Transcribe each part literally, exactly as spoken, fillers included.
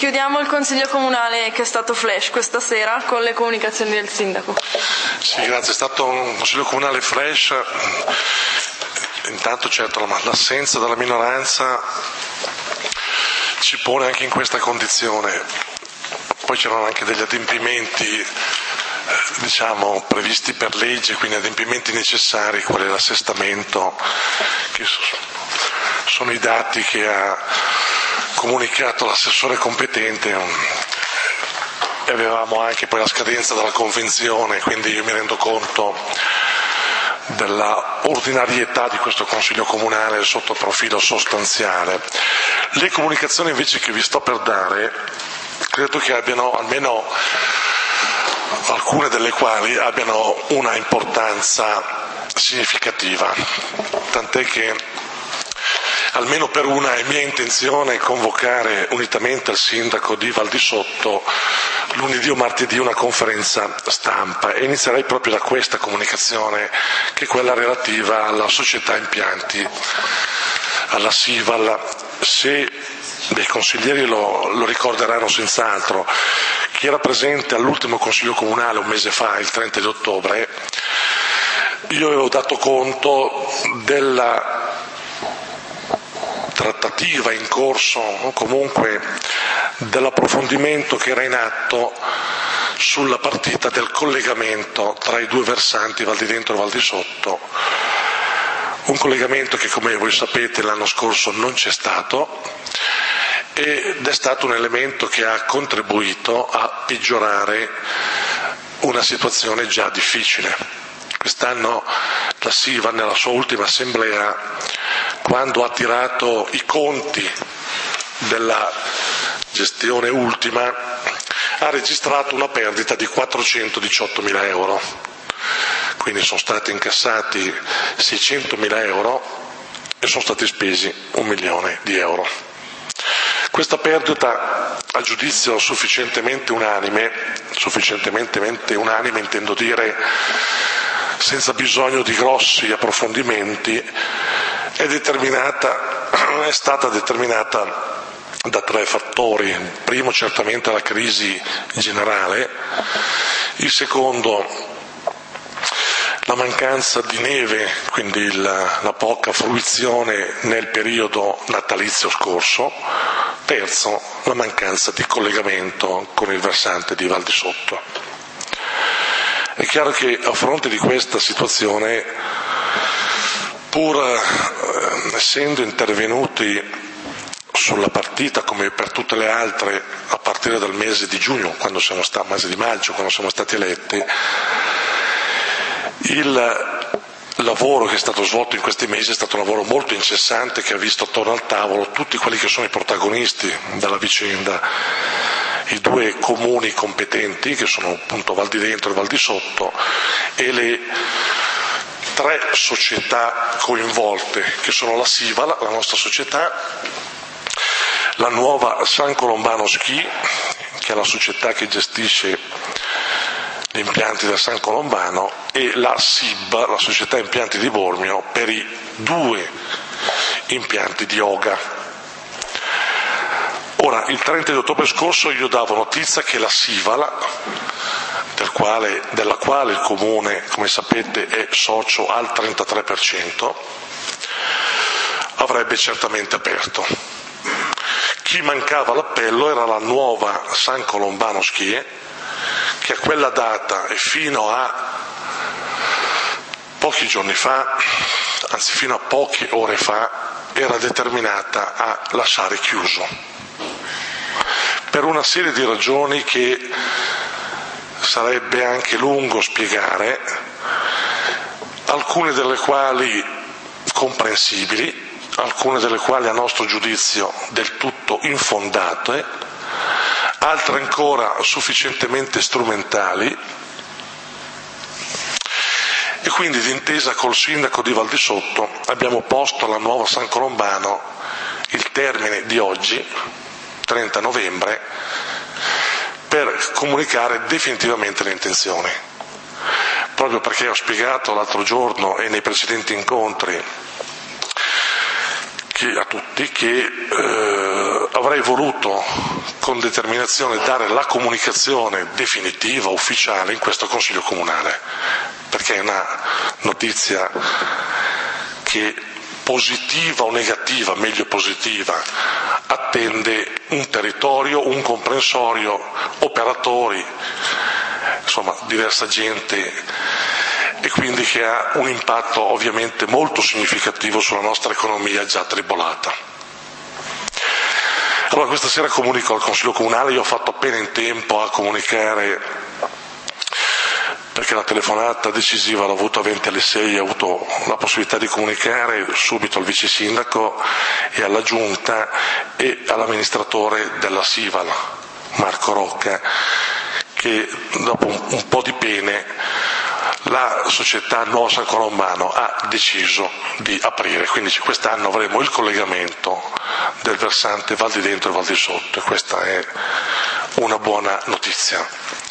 Chiudiamo il Consiglio Comunale che è stato flash questa sera con le comunicazioni del Sindaco. Sì, grazie, è stato un Consiglio Comunale flash. Intanto certo l'assenza della minoranza ci pone anche in questa condizione. Poi c'erano anche degli adempimenti eh, diciamo previsti per legge, quindi adempimenti necessari, quali l'assestamento, che sono i dati che ha comunicato l'assessore competente, e avevamo anche poi la scadenza della convenzione, quindi io mi rendo conto della ordinarietà di questo Consiglio Comunale sotto profilo sostanziale. Le comunicazioni invece che vi sto per dare credo che abbiano, almeno alcune delle quali abbiano una importanza significativa, tant'è che almeno per una è mia intenzione convocare unitamente al sindaco di Val di Sotto lunedì o martedì una conferenza stampa, e inizierei proprio da questa comunicazione, che è quella relativa alla società impianti, alla Sival. Se dei consiglieri lo, lo ricorderanno senz'altro, chi era presente all'ultimo Consiglio Comunale un mese fa, il trenta di ottobre, io avevo dato conto della trattativa in corso, o comunque dell'approfondimento che era in atto sulla partita del collegamento tra i due versanti Val di Dentro e Val di Sotto, un collegamento che, come voi sapete, l'anno scorso non c'è stato, ed è stato un elemento che ha contribuito a peggiorare una situazione già difficile. Quest'anno la Siva, nella sua ultima assemblea, quando ha tirato i conti della gestione ultima, ha registrato una perdita di quattrocentodiciottomila euro. Quindi sono stati incassati seicentomila euro e sono stati spesi un milione di euro. Questa perdita, a giudizio sufficientemente unanime, sufficientemente unanime intendo dire senza bisogno di grossi approfondimenti, è determinata, è stata determinata da tre fattori. Il primo certamente la crisi generale, il secondo la mancanza di neve, quindi la, la poca fruizione nel periodo natalizio scorso, terzo la mancanza di collegamento con il versante di Val di Sotto. È chiaro che a fronte di questa situazione, pur eh, essendo intervenuti sulla partita come per tutte le altre a partire dal mese di giugno, quando siamo stati, mese di maggio, quando siamo stati eletti, il lavoro che è stato svolto in questi mesi è stato un lavoro molto incessante, che ha visto attorno al tavolo tutti quelli che sono i protagonisti della vicenda, i due comuni competenti, che sono appunto Val di Dentro e Val di Sotto, e le tre società coinvolte, che sono la Sival, la nostra società, la nuova San Colombano Ski, che è la società che gestisce gli impianti del San Colombano, e la S I B, la società impianti di Bormio, per i due impianti di Oga. Ora, il trenta di ottobre scorso io davo notizia che la Sival, del quale, della quale il Comune, come sapete, è socio al trentatré per cento, avrebbe certamente aperto. Chi mancava l'appello era la nuova San Colombano Ski, che a quella data e fino a pochi giorni fa, anzi fino a poche ore fa, era determinata a lasciare chiuso, per una serie di ragioni che sarebbe anche lungo spiegare, alcune delle quali comprensibili, alcune delle quali a nostro giudizio del tutto infondate, altre ancora sufficientemente strumentali, e quindi d'intesa col sindaco di Val di Sotto abbiamo posto alla nuova San Colombano il termine di oggi, trenta novembre, per comunicare definitivamente le intenzioni, proprio perché ho spiegato l'altro giorno e nei precedenti incontri che, a tutti che eh, avrei voluto con determinazione dare la comunicazione definitiva, ufficiale in questo Consiglio Comunale, perché è una notizia che, positiva o negativa, meglio positiva, attende un territorio, un comprensorio, operatori, insomma diversa gente, e quindi che ha un impatto ovviamente molto significativo sulla nostra economia già tribolata. Allora questa sera comunico al Consiglio Comunale, io ho fatto appena in tempo a comunicare, perché la telefonata decisiva l'ho avuta a venti alle sei, ho avuto la possibilità di comunicare subito al vice sindaco e alla giunta e all'amministratore della Sival, Marco Rocca, che dopo un, un po' di pene la società Nuovo San Colombano ha deciso di aprire, quindi quest'anno avremo il collegamento del versante Val di Dentro e Val di Sotto, e questa è una buona notizia.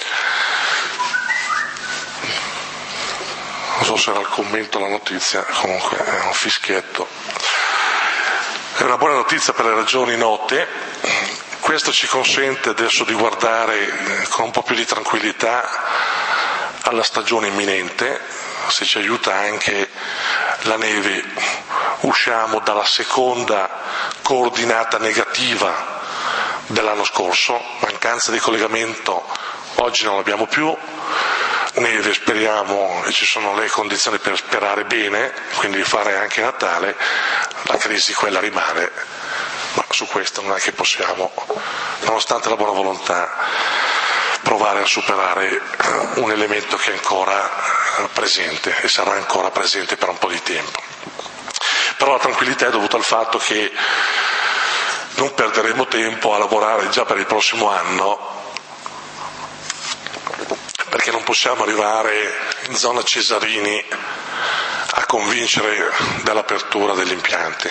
Non so se era il commento alla notizia, comunque è un fischietto. È una buona notizia per le ragioni note. Questo ci consente adesso di guardare con un po' più di tranquillità alla stagione imminente. Se ci aiuta anche la neve, usciamo dalla seconda coordinata negativa dell'anno scorso, mancanza di collegamento, oggi non l'abbiamo più, neve speriamo, e ci sono le condizioni per sperare bene, quindi fare anche Natale, la crisi quella rimane, ma su questo non è che possiamo, nonostante la buona volontà, provare a superare un elemento che è ancora presente e sarà ancora presente per un po' di tempo. Però la tranquillità è dovuta al fatto che non perderemo tempo a lavorare già per il prossimo anno, perché non possiamo arrivare in zona Cesarini a convincere dell'apertura degli impianti.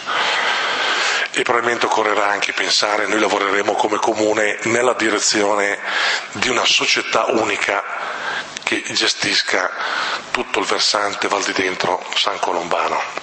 E probabilmente occorrerà anche pensare, noi lavoreremo come comune nella direzione di una società unica che gestisca tutto il versante Val di Dentro San Colombano.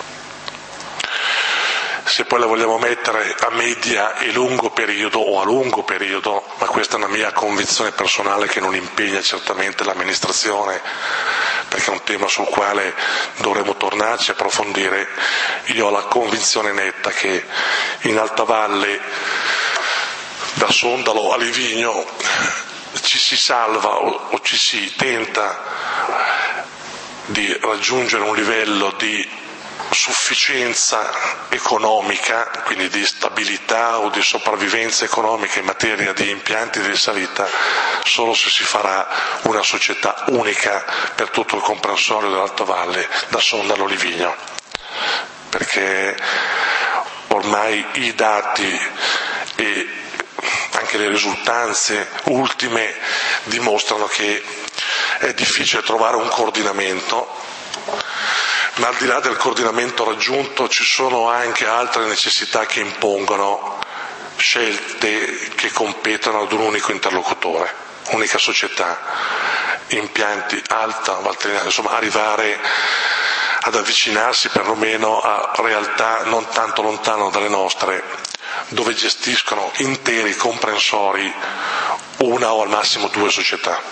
Se poi la vogliamo mettere a media e lungo periodo o a lungo periodo, ma questa è una mia convinzione personale che non impegna certamente l'amministrazione, perché è un tema sul quale dovremo tornarci a approfondire, io ho la convinzione netta che in Alta Valle, da Sondalo a Livigno, ci si salva o, o ci si tenta di raggiungere un livello di sufficienza economica, quindi di stabilità o di sopravvivenza economica in materia di impianti di risalita, solo se si farà una società unica per tutto il comprensorio dell'Alta Valle, da Sondalo a Livigno, perché ormai i dati e anche le risultanze ultime dimostrano che è difficile trovare un coordinamento, ma al di là del coordinamento raggiunto ci sono anche altre necessità che impongono scelte che competono ad un unico interlocutore, unica società, impianti Alta Valtellina, insomma arrivare ad avvicinarsi perlomeno a realtà non tanto lontano dalle nostre, dove gestiscono interi comprensori una o al massimo due società.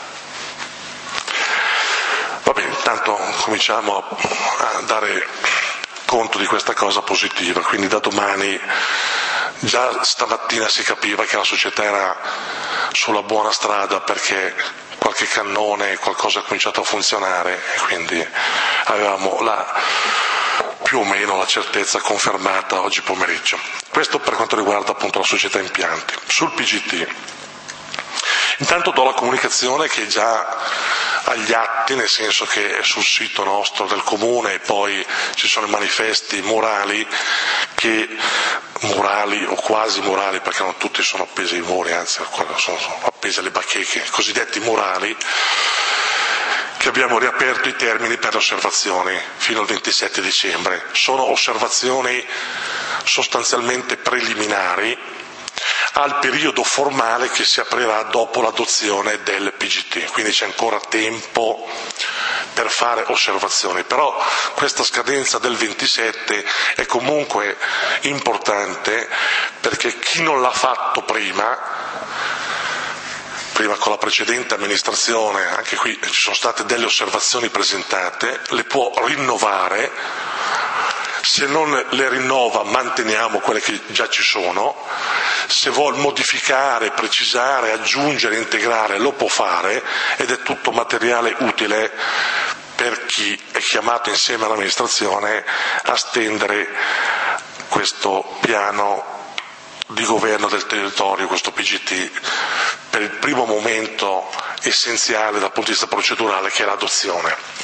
Va bene, intanto cominciamo a dare conto di questa cosa positiva, quindi da domani, già stamattina si capiva che la società era sulla buona strada perché qualche cannone, qualcosa ha cominciato a funzionare e quindi avevamo la, più o meno la certezza confermata oggi pomeriggio. Questo per quanto riguarda appunto la società impianti. Sul P G T, intanto do la comunicazione che già agli atti, nel senso che è sul sito nostro del comune e poi ci sono i manifesti murali, che murali o quasi murali, perché non tutti sono appesi ai muri, anzi sono appesi alle bacheche, cosiddetti murali, che abbiamo riaperto i termini per le osservazioni fino al ventisette dicembre. Sono osservazioni sostanzialmente preliminari al periodo formale che si aprirà dopo l'adozione del P G T, quindi c'è ancora tempo per fare osservazioni, però questa scadenza del ventisette è comunque importante, perché chi non l'ha fatto prima, prima con la precedente amministrazione, anche qui ci sono state delle osservazioni presentate, le può rinnovare. Se non le rinnova, manteniamo quelle che già ci sono. Se vuol modificare, precisare, aggiungere, integrare, lo può fare, ed è tutto materiale utile per chi è chiamato insieme all'amministrazione a stendere questo piano di governo del territorio, questo P G T, per il primo momento essenziale dal punto di vista procedurale, che è l'adozione.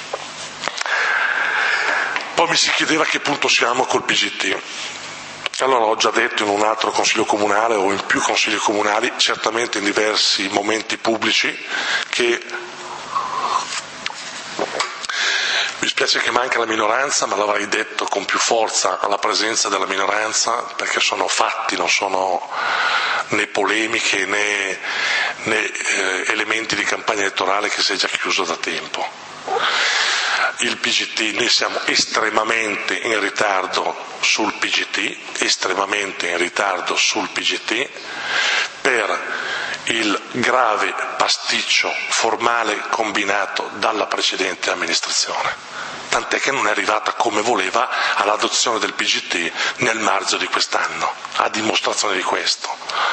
Poi mi si chiedeva a che punto siamo col P G T. Allora, ho già detto in un altro consiglio comunale o in più consigli comunali, certamente in diversi momenti pubblici, che mi spiace che manca la minoranza, ma l'avrei detto con più forza alla presenza della minoranza, perché sono fatti, non sono né polemiche né, né eh, elementi di campagna elettorale che si è già chiuso da tempo. Il P G T, noi siamo estremamente in ritardo sul P G T, estremamente in ritardo sul P G T per il grave pasticcio formale combinato dalla precedente amministrazione, tant'è che non è arrivata come voleva all'adozione del P G T nel marzo di quest'anno, a dimostrazione di questo.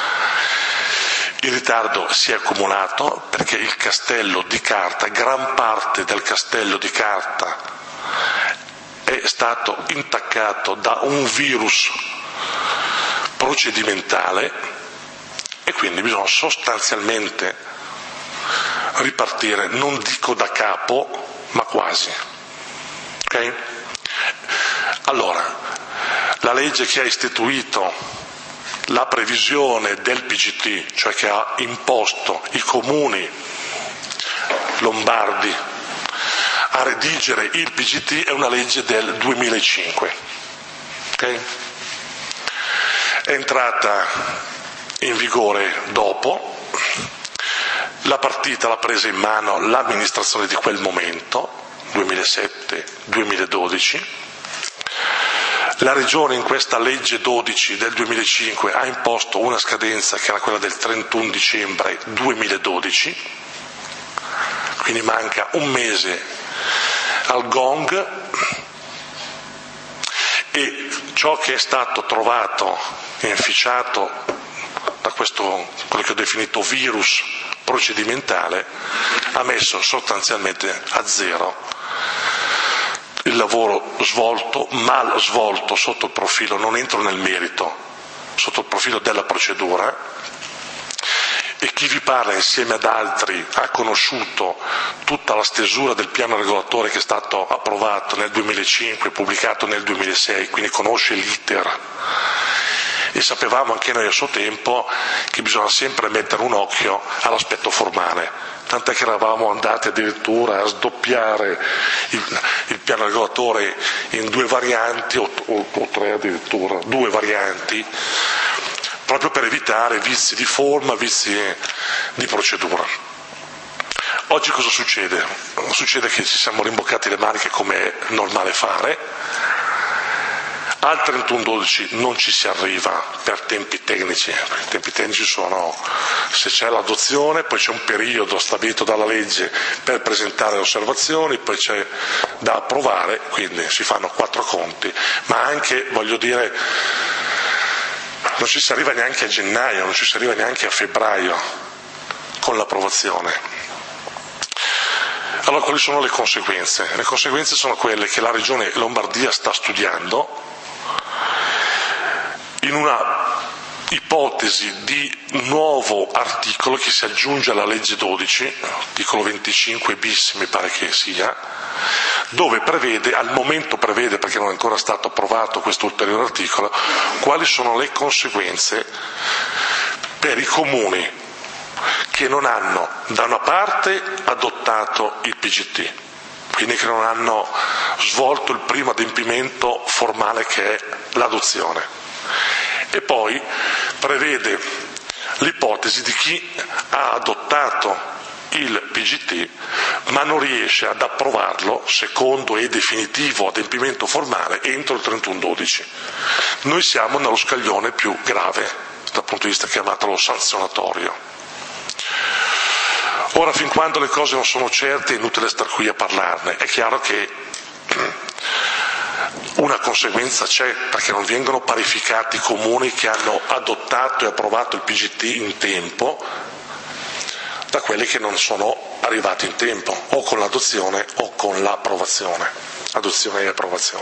Il ritardo si è accumulato perché il castello di carta, gran parte del castello di carta, è stato intaccato da un virus procedimentale e quindi bisogna sostanzialmente ripartire, non dico da capo, ma quasi. Ok? Allora, la legge che ha istituito la previsione del P G T, cioè che ha imposto i comuni lombardi a redigere il P G T, è una legge del duemilacinque. Okay? È entrata in vigore dopo, la partita l'ha presa in mano l'amministrazione di quel momento, duemilasette duemiladodici. La Regione in questa legge dodici del duemilacinque ha imposto una scadenza che era quella del trentuno dicembre duemiladodici, quindi manca un mese al gong, e ciò che è stato trovato e inficiato da questo, quello che ho definito virus procedimentale, ha messo sostanzialmente a zero il lavoro svolto, mal svolto sotto il profilo, non entro nel merito, sotto il profilo della procedura, e chi vi parla insieme ad altri ha conosciuto tutta la stesura del piano regolatore che è stato approvato nel duemilacinque, pubblicato nel duemilasei, quindi conosce l'iter. E sapevamo anche noi a suo tempo che bisogna sempre mettere un occhio all'aspetto formale, tant'è che eravamo andati addirittura a sdoppiare il, il piano regolatore in due varianti, o, o, o tre addirittura, due varianti, proprio per evitare vizi di forma, vizi di procedura. Oggi cosa succede? Succede che ci siamo rimboccati le maniche come è normale fare. Al trentuno dodici non ci si arriva per tempi tecnici, i tempi tecnici sono, se c'è l'adozione, poi c'è un periodo stabilito dalla legge per presentare le osservazioni, poi c'è da approvare, quindi si fanno quattro conti, ma anche, voglio dire, non ci si arriva neanche a gennaio, non ci si arriva neanche a febbraio con l'approvazione. Allora, quali sono le conseguenze? Le conseguenze sono quelle che la Regione Lombardia sta studiando in una ipotesi di nuovo articolo che si aggiunge alla legge dodici, articolo venticinque bis mi pare che sia, dove prevede, al momento prevede, perché non è ancora stato approvato questo ulteriore articolo, quali sono le conseguenze per i comuni che non hanno da una parte adottato il P G T, quindi che non hanno svolto il primo adempimento formale che è l'adozione, e poi prevede l'ipotesi di chi ha adottato il P G T, ma non riesce ad approvarlo, secondo e definitivo adempimento formale, entro il trentuno dodici. Noi siamo nello scaglione più grave, dal punto di vista chiamatelo sanzionatorio. Ora, fin quando le cose non sono certe, è inutile star qui a parlarne. È chiaro che una conseguenza c'è, perché non vengono parificati i comuni che hanno adottato e approvato il P G T in tempo da quelli che non sono arrivati in tempo, o con l'adozione o con l'approvazione, adozione e approvazione.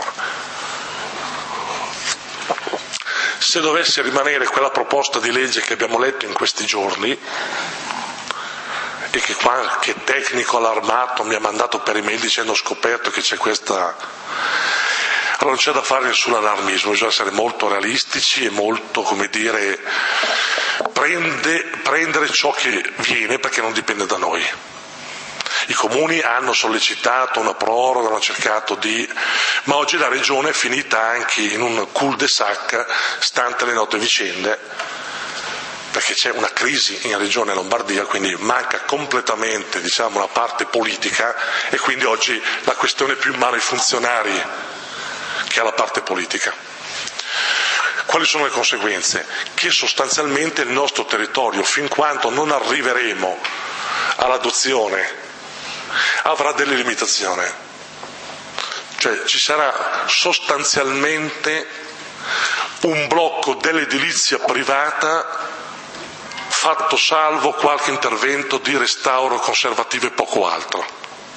Se dovesse rimanere quella proposta di legge che abbiamo letto in questi giorni, e che qualche tecnico allarmato mi ha mandato per email dicendo ho scoperto che c'è questa... Allora non c'è da fare nessun allarmismo, bisogna essere molto realistici e molto, come dire, prende, prendere ciò che viene, perché non dipende da noi. I comuni hanno sollecitato una proroga, hanno cercato di... ma oggi la regione è finita anche in un cul-de-sac, stante le note vicende, perché c'è una crisi in regione Lombardia, quindi manca completamente, diciamo, la parte politica, e quindi oggi la questione è più in mano ai funzionari che alla parte politica. Quali sono le conseguenze? Che sostanzialmente il nostro territorio, fin quando non arriveremo all'adozione, avrà delle limitazioni. Cioè ci sarà sostanzialmente un blocco dell'edilizia privata, fatto salvo qualche intervento di restauro conservativo e poco altro.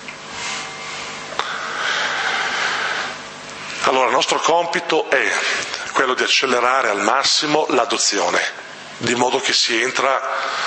Allora il nostro compito è quello di accelerare al massimo l'adozione, di modo che si entra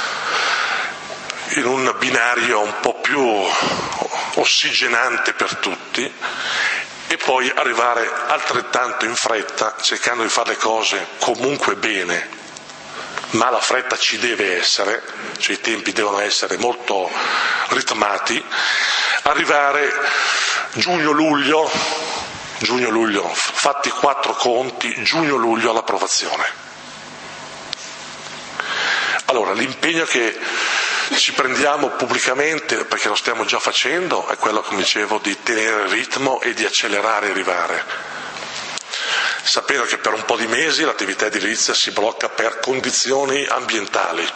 in un binario un po' più ossigenante per tutti, e poi arrivare altrettanto in fretta, cercando di fare le cose comunque bene, ma la fretta ci deve essere, cioè i tempi devono essere molto ritmati, arrivare giugno-luglio, giugno-luglio, fatti quattro conti, giugno-luglio all'approvazione. Allora, l'impegno che ci prendiamo pubblicamente, perché lo stiamo già facendo, è quello, come dicevo, di tenere il ritmo e di accelerare e arrivare. Sapere che per un po' di mesi l'attività edilizia si blocca per condizioni ambientali.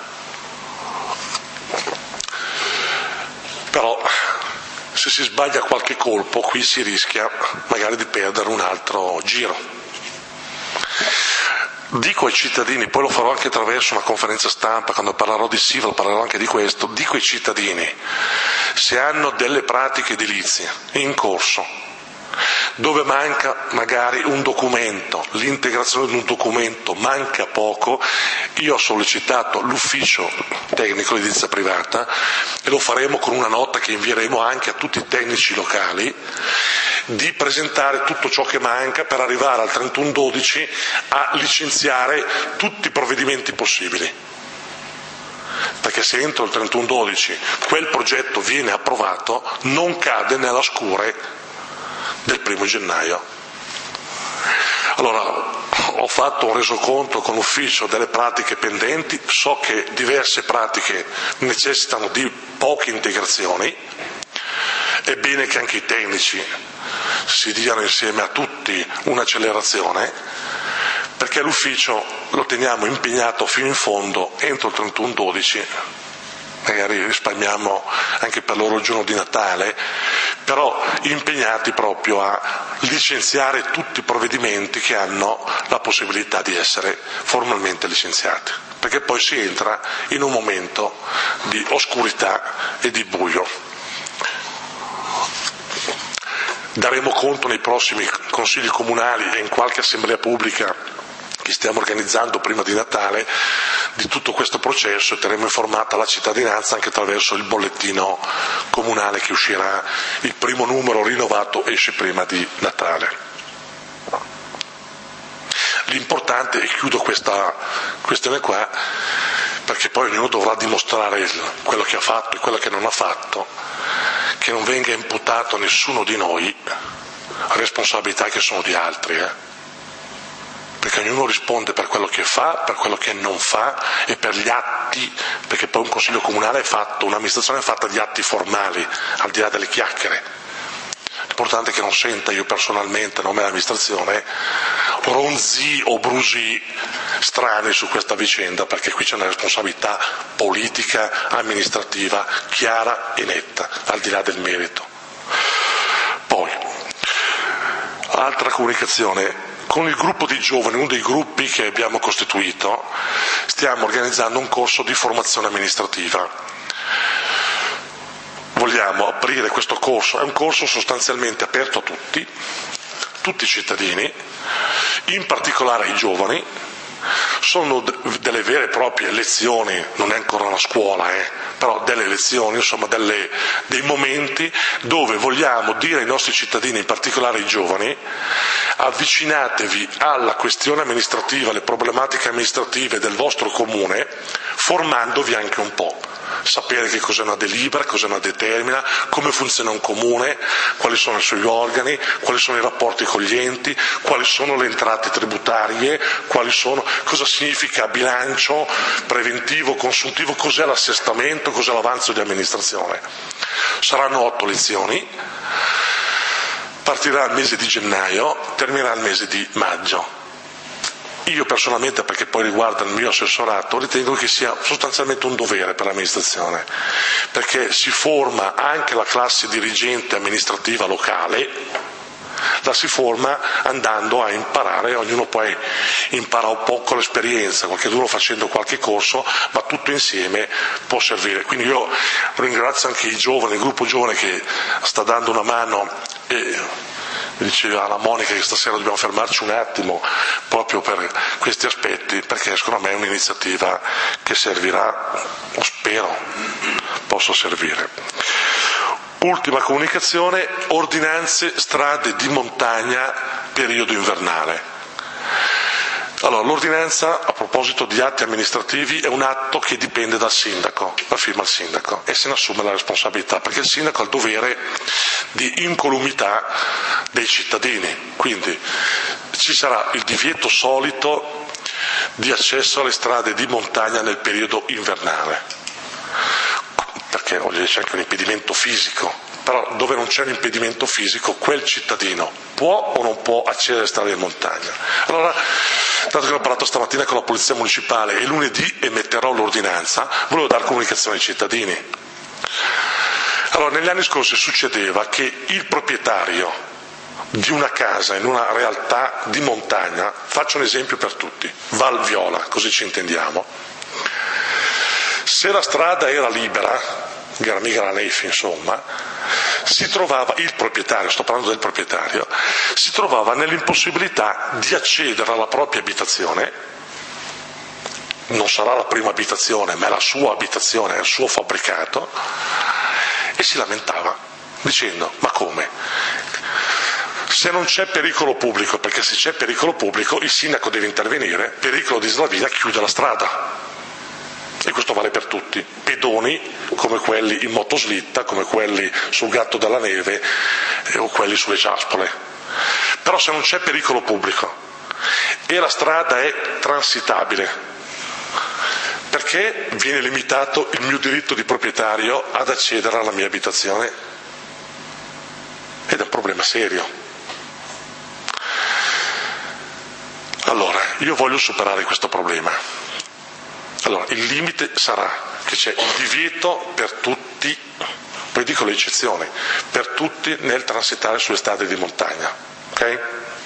Però se si sbaglia qualche colpo, qui si rischia magari di perdere un altro giro. Dico ai cittadini, poi lo farò anche attraverso una conferenza stampa, quando parlerò di Sival parlerò anche di questo, dico ai cittadini, se hanno delle pratiche edilizie in corso, dove manca magari un documento, l'integrazione di un documento manca poco, io ho sollecitato l'ufficio tecnico di edilizia privata, e lo faremo con una nota che invieremo anche a tutti i tecnici locali, di presentare tutto ciò che manca per arrivare al trentuno dodici a licenziare tutti i provvedimenti possibili. Perché se entro il trentuno dodici quel progetto viene approvato, non cade nella scure del primo gennaio. Allora, ho fatto un resoconto con l'ufficio delle pratiche pendenti, so che diverse pratiche necessitano di poche integrazioni, è bene che anche i tecnici si diano insieme a tutti un'accelerazione, perché l'ufficio lo teniamo impegnato fino in fondo entro il trentuno dodici, magari risparmiamo anche per loro il giorno di Natale, però impegnati proprio a licenziare tutti i provvedimenti che hanno la possibilità di essere formalmente licenziati, perché poi si entra in un momento di oscurità e di buio. Daremo conto nei prossimi consigli comunali e in qualche assemblea pubblica che stiamo organizzando prima di Natale di tutto questo processo, e terremo informata la cittadinanza anche attraverso il bollettino comunale che uscirà, il primo numero rinnovato esce prima di Natale. L'importante, e chiudo questa questione qua, perché poi ognuno dovrà dimostrare quello che ha fatto e quello che non ha fatto, che non venga imputato a nessuno di noi responsabilità che sono di altri, eh? perché ognuno risponde per quello che fa, per quello che non fa e per gli atti, perché poi un consiglio comunale è fatto, un'amministrazione è fatta di atti formali, al di là delle chiacchiere. L'importante è che non senta io personalmente, a nome dell'amministrazione, ronzi o brusi strani su questa vicenda, perché qui c'è una responsabilità politica, amministrativa, chiara e netta, al di là del merito. Poi, altra comunicazione. Con il gruppo di giovani, uno dei gruppi che abbiamo costituito, stiamo organizzando un corso di formazione amministrativa. Vogliamo aprire questo corso, è un corso sostanzialmente aperto a tutti, tutti i cittadini, in particolare ai giovani. Sono delle vere e proprie lezioni, non è ancora una scuola, eh, però delle lezioni, insomma delle, dei momenti dove vogliamo dire ai nostri cittadini, in particolare ai giovani, avvicinatevi alla questione amministrativa, alle problematiche amministrative del vostro comune, formandovi anche un po'. Sapere che cos'è una delibera, cos'è una determina, come funziona un comune, quali sono i suoi organi, quali sono i rapporti con gli enti, quali sono le entrate tributarie, quali sono, cosa significa bilancio preventivo, consuntivo, cos'è l'assestamento, cos'è l'avanzo di amministrazione. Saranno otto lezioni, partirà il mese di gennaio, terminerà il mese di maggio. Io personalmente, perché poi riguarda il mio assessorato, ritengo che sia sostanzialmente un dovere per l'amministrazione, perché si forma anche la classe dirigente amministrativa locale, la si forma andando a imparare, ognuno poi impara un po' con l'esperienza, qualcuno facendo qualche corso, ma tutto insieme può servire. Quindi io ringrazio anche i giovani, il gruppo giovane che sta dando una mano e mi diceva la Monica che stasera dobbiamo fermarci un attimo proprio per questi aspetti, perché secondo me è un'iniziativa che servirà, o spero possa servire. Ultima comunicazione, ordinanze strade di montagna periodo invernale. Allora, l'ordinanza, a proposito di atti amministrativi, è un atto che dipende dal sindaco, la firma il sindaco, e se ne assume la responsabilità, perché il sindaco ha il dovere di incolumità dei cittadini, quindi ci sarà il divieto solito di accesso alle strade di montagna nel periodo invernale, perché c'è anche un impedimento fisico. Però dove non c'è un impedimento fisico, quel cittadino può o non può accedere alle strade di montagna. Allora, dato che ho parlato stamattina con la Polizia Municipale e lunedì emetterò l'ordinanza, volevo dare comunicazione ai cittadini. Allora, negli anni scorsi succedeva che il proprietario di una casa in una realtà di montagna, faccio un esempio per tutti, Val Viola, così ci intendiamo, se la strada era libera, era mica la Nefi, insomma, si trovava, il proprietario, sto parlando del proprietario, si trovava nell'impossibilità di accedere alla propria abitazione, non sarà la prima abitazione, ma è la sua abitazione, è il suo fabbricato, e si lamentava, dicendo, ma come? Se non c'è pericolo pubblico, perché se c'è pericolo pubblico il sindaco deve intervenire, pericolo di slavia chiude la strada. E questo vale per tutti, pedoni come quelli in motoslitta, come quelli sul gatto della neve eh, o quelli sulle ciaspole. Però se non c'è pericolo pubblico e la strada è transitabile, perché viene limitato il mio diritto di proprietario ad accedere alla mia abitazione? Ed è un problema serio. Allora, io voglio superare questo problema. Allora, il limite sarà che c'è il divieto per tutti, poi dico le eccezioni, per tutti nel transitare sulle strade di montagna, ok?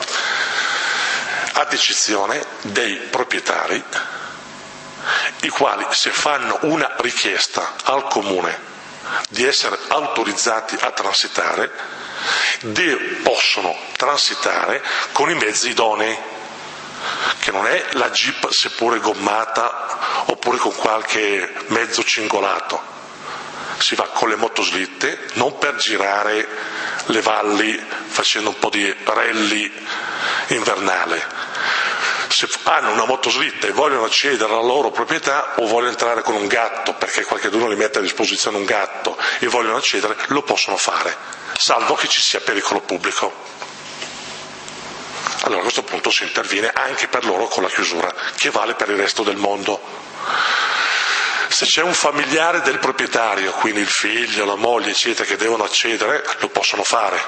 Ad eccezione dei proprietari, i quali se fanno una richiesta al comune di essere autorizzati a transitare, de- possono transitare con i mezzi idonei, che non è la Jeep seppure gommata oppure con qualche mezzo cingolato, si va con le motoslitte, non per girare le valli facendo un po' di rally invernale. Se hanno una motoslitta e vogliono accedere alla loro proprietà o vogliono entrare con un gatto, perché qualcuno li mette a disposizione un gatto e vogliono accedere, lo possono fare, salvo che ci sia pericolo pubblico. Allora a questo punto si interviene anche per loro con la chiusura, che vale per il resto del mondo. Se c'è un familiare del proprietario, quindi il figlio, la moglie, eccetera, che devono accedere, lo possono fare.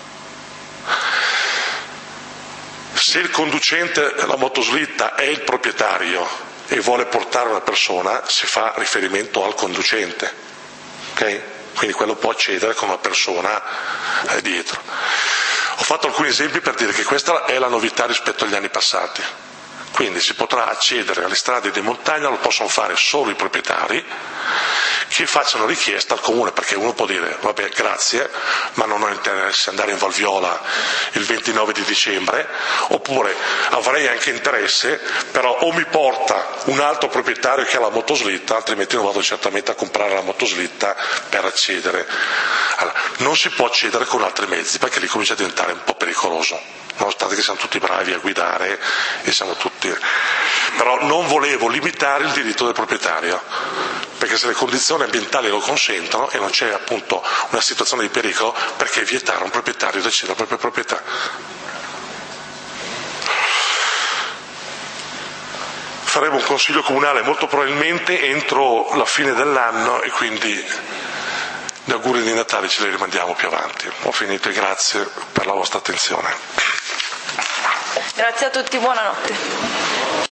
Se il conducente della motoslitta è il proprietario e vuole portare una persona, si fa riferimento al conducente, ok? Quindi quello può accedere con una persona eh, dietro. Ho fatto alcuni esempi per dire che questa è la novità rispetto agli anni passati. Quindi si potrà accedere alle strade di montagna, lo possono fare solo i proprietari che facciano richiesta al comune, perché uno può dire vabbè grazie, ma non ho interesse ad andare in Val Viola il ventinove di dicembre, oppure avrei anche interesse, però o mi porta un altro proprietario che ha la motoslitta, altrimenti non vado certamente a comprare la motoslitta per accedere. Allora, non si può accedere con altri mezzi, perché lì comincia a diventare un po' pericoloso, nonostante che siamo tutti bravi a guidare e siamo tutti. Però non volevo limitare il diritto del proprietario, perché se le condizioni ambientali lo consentono e non c'è appunto una situazione di pericolo, perché vietare a un proprietario di accedere alla propria proprietà? Faremo un consiglio comunale molto probabilmente entro la fine dell'anno e quindi gli auguri di Natale ce li rimandiamo più avanti. Ho finito e grazie per la vostra attenzione. Grazie a tutti, buonanotte.